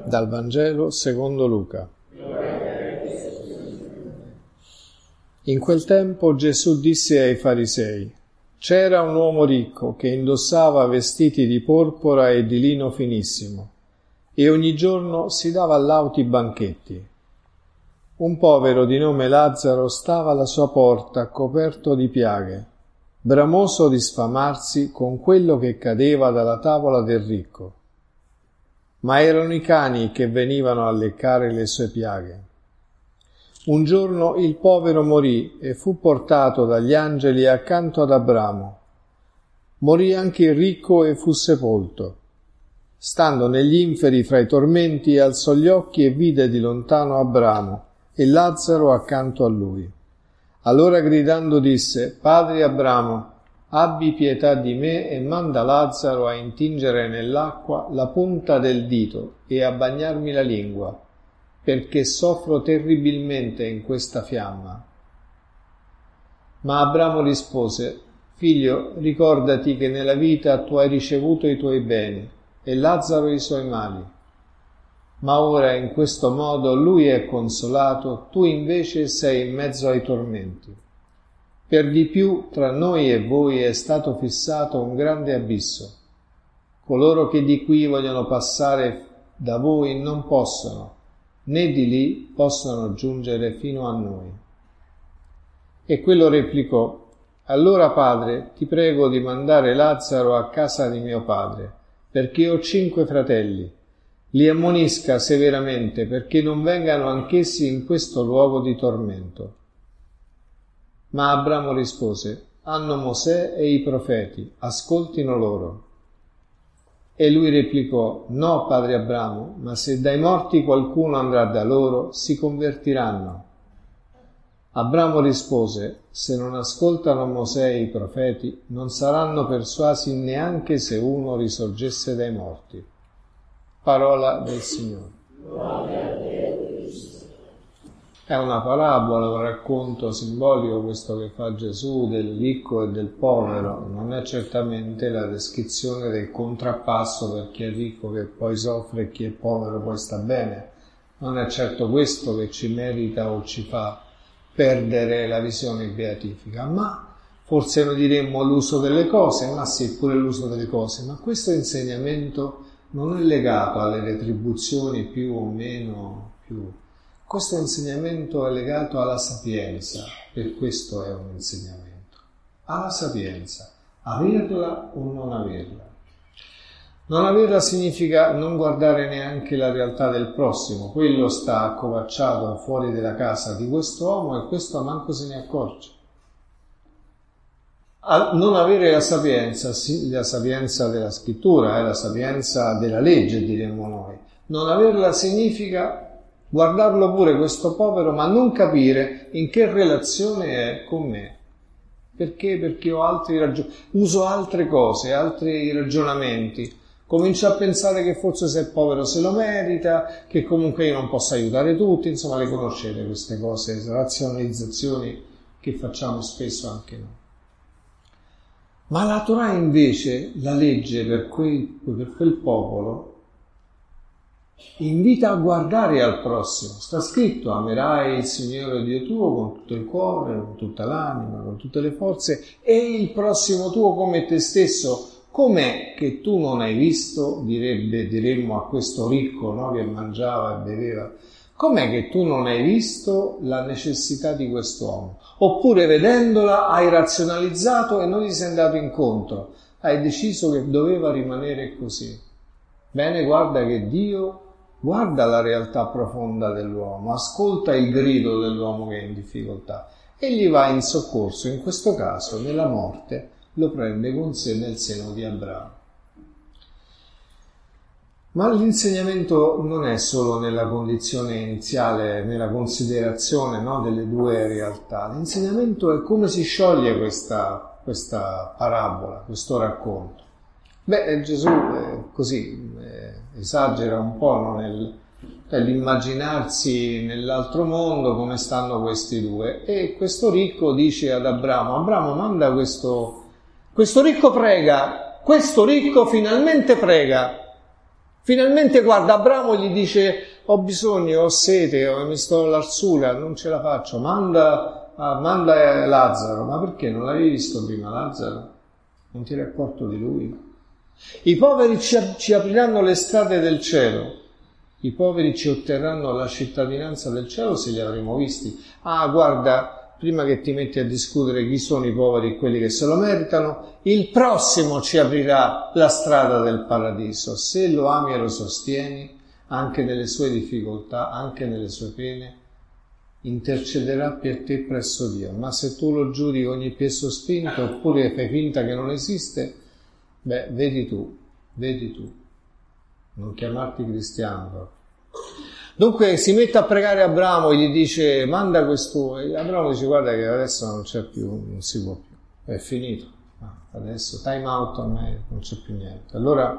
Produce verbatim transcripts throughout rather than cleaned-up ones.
Dal Vangelo secondo Luca. In quel tempo Gesù disse ai farisei: c'era un uomo ricco che indossava vestiti di porpora e di lino finissimo e ogni giorno si dava lauti banchetti. Un povero di nome Lazzaro stava alla sua porta coperto di piaghe, bramoso di sfamarsi con quello che cadeva dalla tavola del ricco. Ma erano i cani che venivano a leccare le sue piaghe. Un giorno il povero morì e fu portato dagli angeli accanto ad Abramo. Morì anche il ricco e fu sepolto. Stando negli inferi fra i tormenti, alzò gli occhi e vide di lontano Abramo e Lazzaro accanto a lui. Allora gridando disse: Padre Abramo, abbi pietà di me e manda Lazzaro a intingere nell'acqua la punta del dito e a bagnarmi la lingua, perché soffro terribilmente in questa fiamma. Ma Abramo rispose: Figlio, ricordati che nella vita tu hai ricevuto i tuoi beni e Lazzaro i suoi mali. Ma ora in questo modo lui è consolato, tu invece sei in mezzo ai tormenti. Per di più tra noi e voi è stato fissato un grande abisso. Coloro che di qui vogliono passare da voi non possono, né di lì possono giungere fino a noi. E quello replicò: allora padre, ti prego di mandare Lazzaro a casa di mio padre, perché ho cinque fratelli. Li ammonisca severamente perché non vengano anch'essi in questo luogo di tormento. Ma Abramo rispose: hanno Mosè e i profeti, ascoltino loro. E lui replicò: no, padre Abramo, ma se dai morti qualcuno andrà da loro, si convertiranno. Abramo rispose: se non ascoltano Mosè e i profeti, non saranno persuasi neanche se uno risorgesse dai morti. Parola del Signore. È una parabola, un racconto simbolico questo che fa Gesù del ricco e del povero. Non è certamente la descrizione del contrappasso per chi è ricco che poi soffre e chi è povero poi sta bene. Non è certo questo che ci merita o ci fa perdere la visione beatifica, ma forse noi diremmo l'uso delle cose, ma sì, pure l'uso delle cose, ma questo insegnamento non è legato alle retribuzioni più o meno più. Questo insegnamento è legato alla sapienza, per questo è un insegnamento. Alla sapienza, averla o non averla. Non averla significa non guardare neanche la realtà del prossimo. Quello sta accovacciato fuori dalla casa di quest'uomo e questo manco se ne accorge. Non avere la sapienza, sì, la sapienza della scrittura, eh, la sapienza della legge, diremmo noi. Non averla significa guardarlo pure questo povero, ma non capire in che relazione è con me. Perché? Perché ho altri ragion- uso altre cose, altri ragionamenti. Comincio a pensare che forse se è povero se lo merita, che comunque io non posso aiutare tutti, insomma le conoscete queste cose, razionalizzazioni che facciamo spesso anche noi. Ma la Torah invece, la legge per, quei, per quel popolo, invita a guardare al prossimo. Sta scritto: amerai il Signore Dio tuo con tutto il cuore, con tutta l'anima, con tutte le forze, e il prossimo tuo come te stesso. Com'è che tu non hai visto, direbbe, diremmo a questo ricco, no, che mangiava e beveva, com'è che tu non hai visto la necessità di quest'uomo? Oppure vedendola hai razionalizzato e non gli sei andato incontro, hai deciso che doveva rimanere così. Bene, guarda che Dio guarda la realtà profonda dell'uomo, ascolta il grido dell'uomo che è in difficoltà e gli va in soccorso, in questo caso nella morte lo prende con sé nel seno di Abramo. Ma l'insegnamento non è solo nella condizione iniziale, nella considerazione, no, delle due realtà. L'insegnamento è come si scioglie questa, questa parabola, questo racconto. Beh, Gesù eh, così eh, esagera un po', no, nel, nell'immaginarsi nell'altro mondo come stanno questi due. E questo ricco dice ad Abramo: Abramo, manda questo, questo ricco prega, questo ricco finalmente prega. Finalmente guarda Abramo e gli dice: ho bisogno, ho sete, mi sto all'arsura, non ce la faccio, manda, ah, manda Lazzaro. Ma perché non l'avevi visto prima Lazzaro? Non ti eri accorto di lui? I poveri ci, ci apriranno le strade del cielo, i poveri ci otterranno la cittadinanza del cielo se li avremo visti. Ah, guarda, prima che ti metti a discutere chi sono i poveri e quelli che se lo meritano, il prossimo ci aprirà la strada del paradiso. Se lo ami e lo sostieni, anche nelle sue difficoltà, anche nelle sue pene, intercederà per te presso Dio. Ma se tu lo giudichi ogni piè sospinto oppure fai finta che non esiste, beh, vedi tu, vedi tu, non chiamarti cristiano proprio. Dunque si mette a pregare Abramo e gli dice: manda questo, e Abramo dice: guarda che adesso non c'è più, non si può più, è finito, adesso time out, a me non c'è più niente. Allora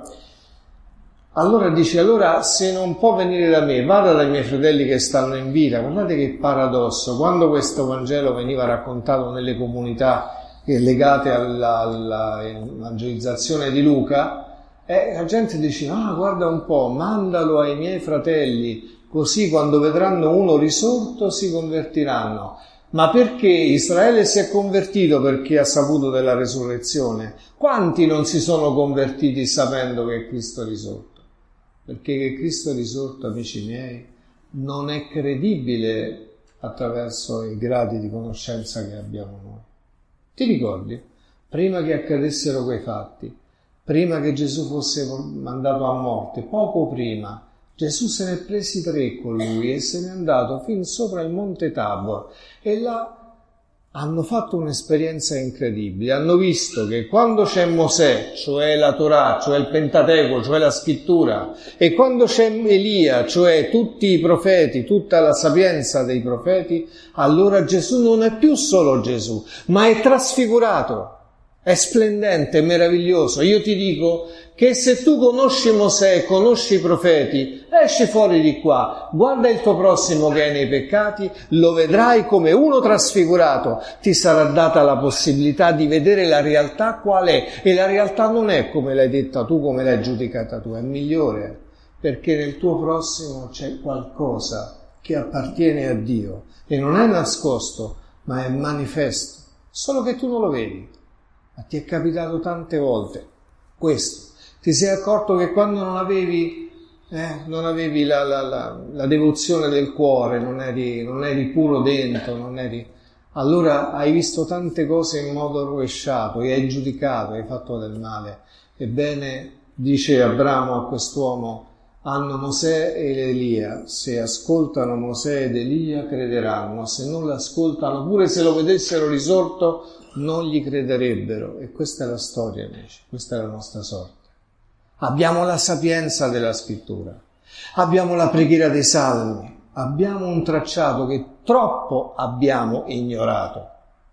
Allora dice, allora se non può venire da me, vada dai miei fratelli che stanno in vita. Guardate che paradosso, quando questo Vangelo veniva raccontato nelle comunità legate alla, alla evangelizzazione di Luca, eh, la gente diceva: ah, guarda un po', mandalo ai miei fratelli, così quando vedranno uno risorto si convertiranno. Ma perché Israele si è convertito? Perché ha saputo della resurrezione. Quanti non si sono convertiti sapendo che Cristo è risorto? Perché che Cristo è risorto, amici miei, non è credibile attraverso i gradi di conoscenza che abbiamo noi. Ti ricordi? Prima che accadessero quei fatti, prima che Gesù fosse mandato a morte, poco prima, Gesù se ne è presi tre con lui e se n'è andato fin sopra il monte Tabor e là hanno fatto un'esperienza incredibile. Hanno visto che quando c'è Mosè, cioè la Torah, cioè il Pentateuco, cioè la scrittura, e quando c'è Elia, cioè tutti i profeti, tutta la sapienza dei profeti, allora Gesù non è più solo Gesù, ma è trasfigurato. È splendente, è meraviglioso. Io ti dico che se tu conosci Mosè, conosci i profeti, esci fuori di qua, guarda il tuo prossimo che è nei peccati, lo vedrai come uno trasfigurato, ti sarà data la possibilità di vedere la realtà qual è, e la realtà non è come l'hai detta tu, come l'hai giudicata tu, è migliore, perché nel tuo prossimo c'è qualcosa che appartiene a Dio e non è nascosto, ma è manifesto, solo che tu non lo vedi. Ma ti è capitato tante volte questo. Ti sei accorto che quando non avevi, eh, non avevi la, la, la, la devozione del cuore, non eri, non eri puro dentro, non eri... allora hai visto tante cose in modo rovesciato e hai giudicato, hai fatto del male. Ebbene, dice Abramo a quest'uomo, hanno Mosè ed Elia, se ascoltano Mosè ed Elia crederanno, se non l'ascoltano, pure se lo vedessero risorto, non gli crederebbero. E questa è la storia, amici, questa è la nostra sorte. Abbiamo la sapienza della scrittura, abbiamo la preghiera dei salmi, abbiamo un tracciato che troppo abbiamo ignorato.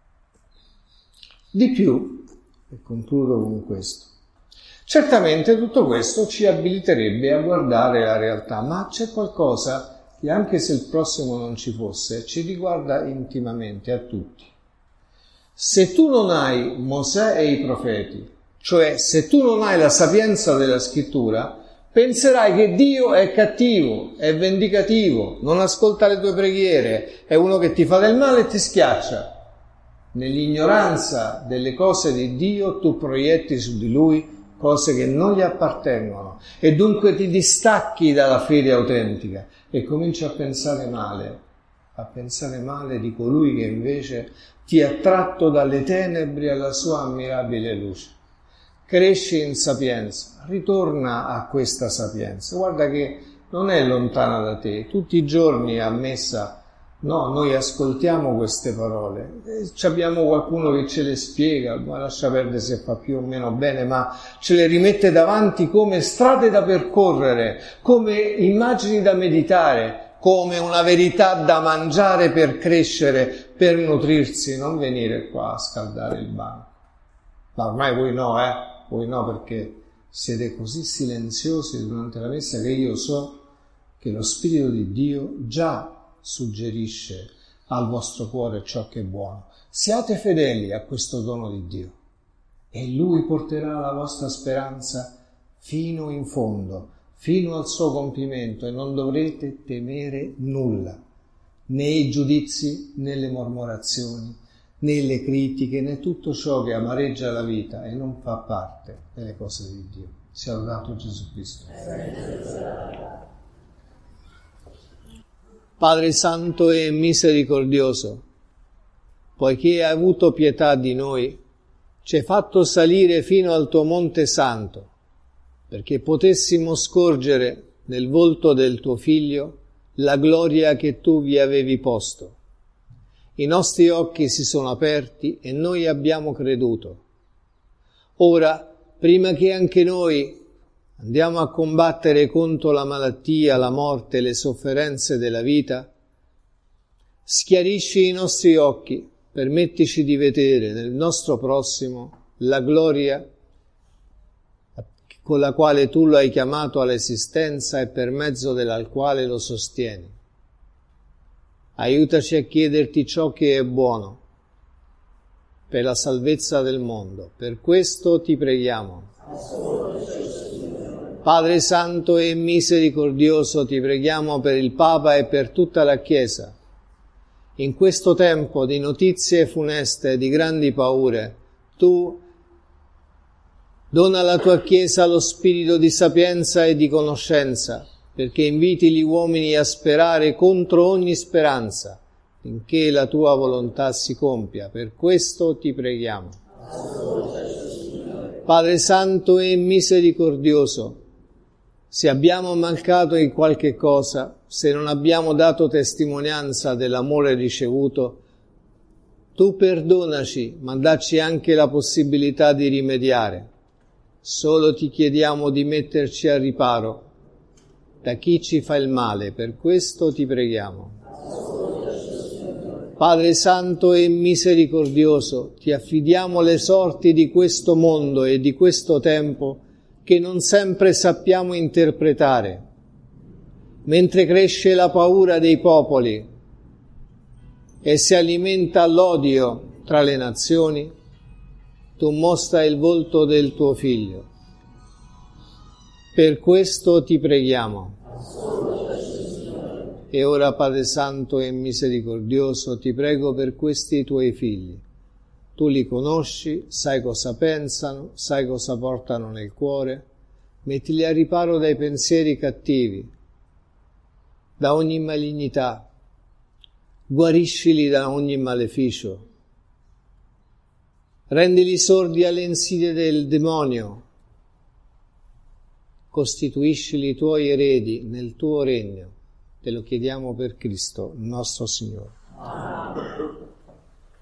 Di più, e concludo con questo, certamente tutto questo ci abiliterebbe a guardare la realtà, ma c'è qualcosa che anche se il prossimo non ci fosse, ci riguarda intimamente a tutti. Se tu non hai Mosè e i profeti, cioè se tu non hai la sapienza della scrittura, penserai che Dio è cattivo, è vendicativo, non ascolta le tue preghiere, è uno che ti fa del male e ti schiaccia. Nell'ignoranza delle cose di Dio tu proietti su di Lui cose che non gli appartengono e dunque ti distacchi dalla fede autentica e cominci a pensare male, a pensare male di colui che invece ti ha tratto dalle tenebre alla sua ammirabile luce. Cresci in sapienza, ritorna a questa sapienza. Guarda che non è lontana da te. Tutti i giorni a messa, no, noi ascoltiamo queste parole. E abbiamo qualcuno che ce le spiega, ma lascia perdere se fa più o meno bene, ma ce le rimette davanti come strade da percorrere, come immagini da meditare, come una verità da mangiare per crescere, per nutrirsi, non venire qua a scaldare il banco. Ma ormai voi no, eh? Voi no, perché siete così silenziosi durante la messa che io so che lo Spirito di Dio già suggerisce al vostro cuore ciò che è buono. Siate fedeli a questo dono di Dio e Lui porterà la vostra speranza fino in fondo, fino al suo compimento e non dovrete temere nulla, né i giudizi, né le mormorazioni, né le critiche, né tutto ciò che amareggia la vita e non fa parte delle cose di Dio. Sia lodato Gesù Cristo. Padre Santo e misericordioso, poiché hai avuto pietà di noi, ci hai fatto salire fino al tuo Monte Santo, perché potessimo scorgere nel volto del tuo Figlio la gloria che tu vi avevi posto. I nostri occhi si sono aperti e noi abbiamo creduto. Ora, prima che anche noi andiamo a combattere contro la malattia, la morte e le sofferenze della vita, schiarisci i nostri occhi, permettici di vedere nel nostro prossimo la gloria con la quale tu lo hai chiamato all'esistenza e per mezzo della quale lo sostieni. Aiutaci a chiederti ciò che è buono per la salvezza del mondo. Per questo ti preghiamo. Padre Santo e misericordioso, ti preghiamo per il Papa e per tutta la Chiesa. In questo tempo di notizie funeste e di grandi paure, tu dona alla tua Chiesa lo spirito di sapienza e di conoscenza, perché inviti gli uomini a sperare contro ogni speranza, finché la tua volontà si compia. Per questo ti preghiamo. Padre Santo e misericordioso, se abbiamo mancato in qualche cosa, se non abbiamo dato testimonianza dell'amore ricevuto, tu perdonaci, ma dacci anche la possibilità di rimediare. Solo ti chiediamo di metterci a riparo da chi ci fa il male, per questo ti preghiamo. Padre Santo e misericordioso, ti affidiamo le sorti di questo mondo e di questo tempo che non sempre sappiamo interpretare. Mentre cresce la paura dei popoli e si alimenta l'odio tra le nazioni, tu mostra il volto del tuo Figlio. Per questo ti preghiamo. E ora, Padre Santo e misericordioso, ti prego per questi tuoi figli. Tu li conosci, sai cosa pensano, sai cosa portano nel cuore. Mettili a riparo dai pensieri cattivi, da ogni malignità. Guariscili da ogni maleficio. Rendili sordi alle insidie del demonio. Costituiscili tuoi eredi nel tuo regno. Te lo chiediamo per Cristo, nostro Signore. Amen.